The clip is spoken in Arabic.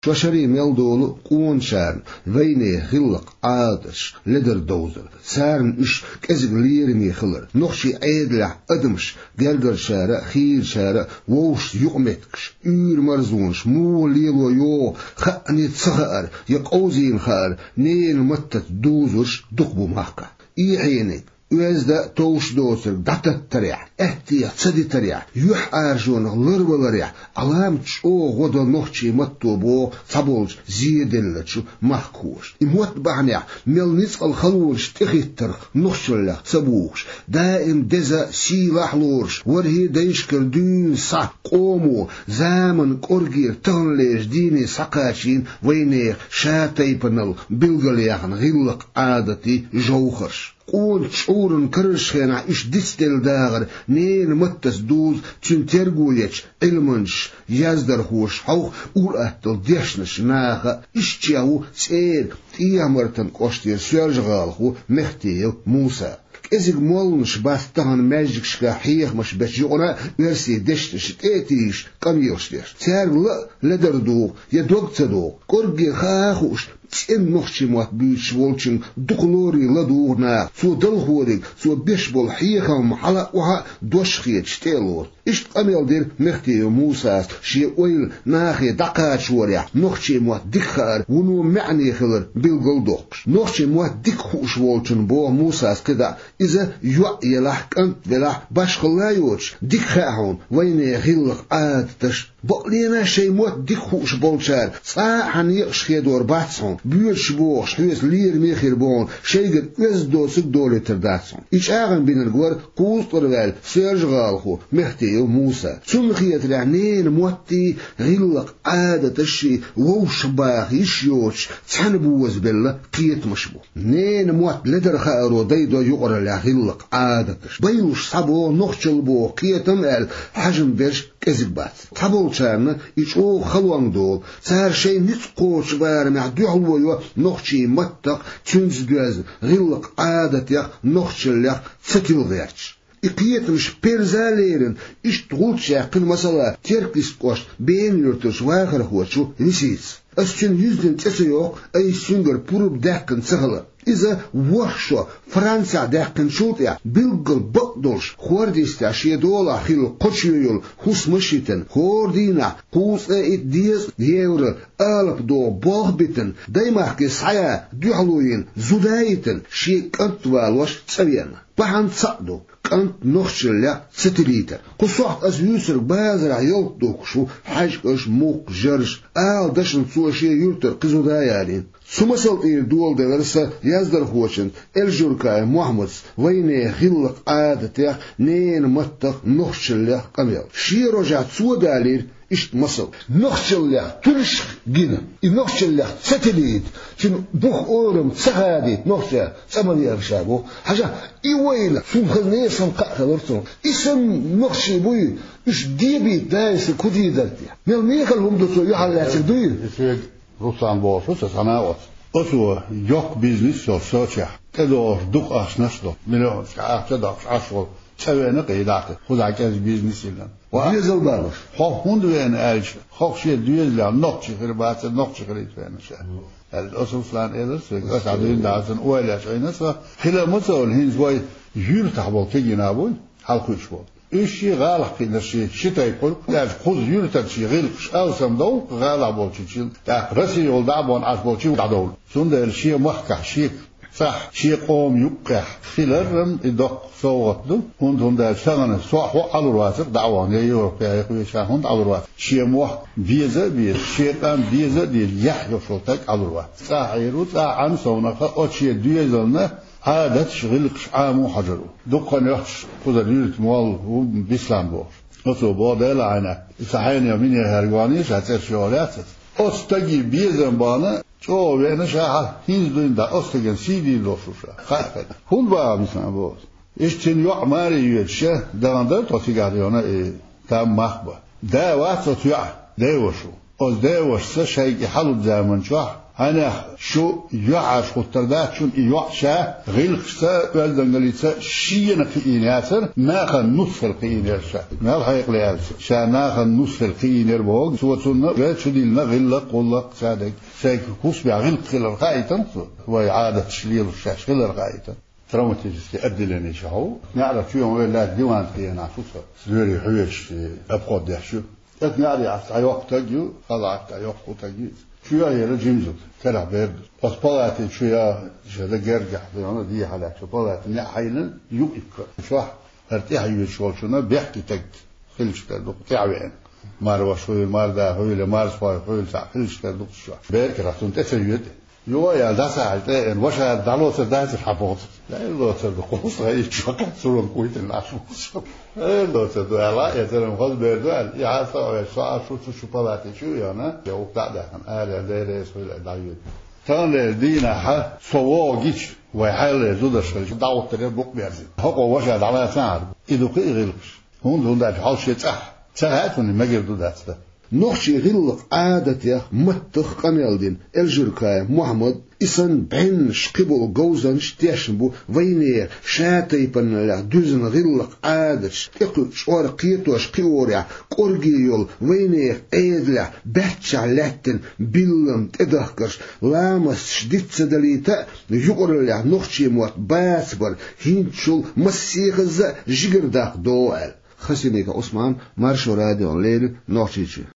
شوشري ميلدول قون شارن ويني خلق عادش لدر دوزر سارن إش كزق ليرمي خلر نخشي عيدلع أدمش جلجر شارع خير شارع ووش يقمتكش مرزونش مو ليلو يو خأني تسخر يقوزين خار نين متت دوزرش دقبو محكا إيحيني ويزدا توش دوسر داتت تريع احتيا تصدي تريع يح ارجون لربلريع علام تشو غدا نوخشي متوبو صبولج زيدلتشو محكوش يموت بعنيع ملنيس الخلوش تخيتر نوخشل صبوش دائم دزا سيلاح لورش ورهي ديشكر دون صح قومو زامن قرقير تغنليش ديني سقاشين وينيخ شاتيبنل بلغليخن غلق عادتي جوخرش قول شعورن كرشخنا إش دستل داغر نين متس دوز تنترقوليش علمنش يزدر خوش حوخ أول أهتل ديشنش ناخا إش تياهو سير تيامرتن قشتير سيرجغالخو مختيل موسى إزيق مولنش باستهن ماجيكشكا حيخ مش بشيقنا ورسي دشتش تيتيش كميوشتير تيار لدردو يدوق تدوق قرقي خاخوش تين نخشي موات بيش والشن دقلوري لدورنا سو دلخوريك سو بيشبول حيخا محلا وها دوشخيت شتيلور إشت قميل دير مختي موسى شي ويل ناخي دقاش وريع نخشي موات دخار ونو معني خلر بالقلدوقش نخشي موات دخوش والشن بو موسى كدا إذا يلح كنت بلح باش خلايوش دخاهون وين غلق عادتش بقلينا شي موات دخوش بولشار صاحن يقشخي دور باتسون بيوش بوش حيث لير ميخير بون شيقر وزدو سدولي ترداتسون إيش آغن بين القوار قوز طروال سيرج غالخو مختي موسى سمخيت لعنين موتي غلق عادة الشي ووش باخ يشيوش تحنبوز بالله قيت مشبو نين موت لدر خارو دايدو يقر لغلق عادة بيوش صبو نخشل بو قيتم ال حجم بيش كذبات طبول شارنا يشو خلوان دول سار شي نتقوش بار معدوح ويو نخشي متق تنز دوز غلق عادة يخ نخشل يخ ستيل غيرش إقيت مش بيرزاليرن إش تغلط شاقن مثلا تركيس قوش بين يرتش واخر خوشو نسيس أسجن يزدن تسيوق أي سنجر بروب داكن سهلا إذا وحشو فرنسا داكن شوطيا بلغل بقدوش خورديستا شيدولا خيل قشيول خوس مشيتن خوردينا قوس ايت ديز ديور ألب دو بوغبتن دايما كسعيا دوحلوين زودايتن شي كنتوالوش تسوينا بحان تصدو كانت نخشل لا ستريتا قصوحت أز يوسر بازر عيوت دوكشو حاجكش موق جرش دشن سوشي يورتر قزو دايالين سمسل إير دول دلرسا يزدر خوشن الجوركاي محمد ويني خلق عادتيخ نين متق نخشل لا قميل شي رجعت سو دالير إشت مصر نخشل له ترش جنا نخشل له ستليد شنو بخ أورم تسهادي نخشل سمني أرشابه حاجة إيويل سوم خلني سم قاتلرتون اسم نخشي بوي إيش ديبي دايس كودي درتي مل ميخلهم دوسو يحل سدوي روسان بوشو سناوات أسوا يوك بيزنس شو سوتشا تدور دق أشنشدو مليون كأحد عشر سوينا قيدات خذ عكاز بيزنس لنا وعيزل بالش خو هندوين ألش خو شيء دويل لا نقش خربات نقش خريط فينا شيء الأصل فلان إيرس أسعدين دعسن أولاش أينسا خلا مثل هين زوي يور تحبل تيجينا بول حلقش بول إيش غالق في نشيء شتى يقول لا خذ يور تشي غلقش أو سمدو غالق بول شيء تا رسي يول دعبون عش بول شيء دعدول سند الشيء محكح شيء صح شيء قوم يقع خلرم إدق صوتو هون ده شغلنا صح وعلى الواسط دعوان يورو في شاهون على الواسط شيء موح بيز شيء كان بيز دي يحيى شوتك على الواسط صح يروت عن صونك أو شيء ديزلنا هذا شغل عام حجرو دقن يحش خذ اليوت مال وبيسلام بوش أصو بعده لعنة صحيح يومين هرجاني شهادة شوالات أستجي بيزن بانا شو بينا شاعر هيزدين دا أستجن سيدي لوشوشا خايفة هم بقى بيسلام بوش إيش تنيوع ماري يتشه داندر توسيقاريونا تام مخبا دا وقت تيوع دا وشو أز دا وش شيء حلو زمن شو أنا شو يعش خطردات شون يعشى غلقسا والدنجليسا شينا كإنياتر ما خن نص القينير شا ما الحقيق ليال شا ما خن نص القينير بوج سوتنا لا شديل ما غلق ولا صادق شايك كوس بعغلق خلال قايتن هو إعادة تشليل الشاش خلال قايتن تروماتيزي أبدلني شهو نعرف شو يوم ولا ديوان قينا عطوسا سوري حويش أبقى دحشو نعرف عيوق تجيو خلاص عيوق تجيو شوية يرجمزك كلا بيرد بس بلاتي شوية جدا جرجح بيانا دي حالات شو بلاتي نحينا يوقف شو ارتاح يشوف شونا بيحكي تك خلش كردو تعوين مار وشوي مار ده هو اللي مار سواي هو اللي خلش كردو شو بيرك راتون تسيد يو يا ده ساعة إن وش دالو تداس الحبوط لا لو تدو قص هاي شو كان سرون كويت الناس لو تدو على يترم خذ بيردو يا ساعة شو بلاتي شو يانا يو بعده أنا داير يسوي الدعوة كان دينا ح صواجيش وحال زودش دعوة تربق بيرزي هو وش على سعر إذا كي غلقش هون ده حالش يتح ساعتون ما جردو ده نخشي غلق عادة متخ قنالدين الجركاي محمد إسان بعنش قبل جوزان شتيشنبو وينير شاتي بنا دوزن غلق عادش تقل شوار قيتوش قيوريا قرقيول وينير ايدلا بحتشع لاتن بيلم تدهكش لامس شديد سدليتا يقرلع نخشي موات باسبر هينشل مسيغز جيجرداق دوال خسينيك عثمان مارشو راديو ليل نوشيشي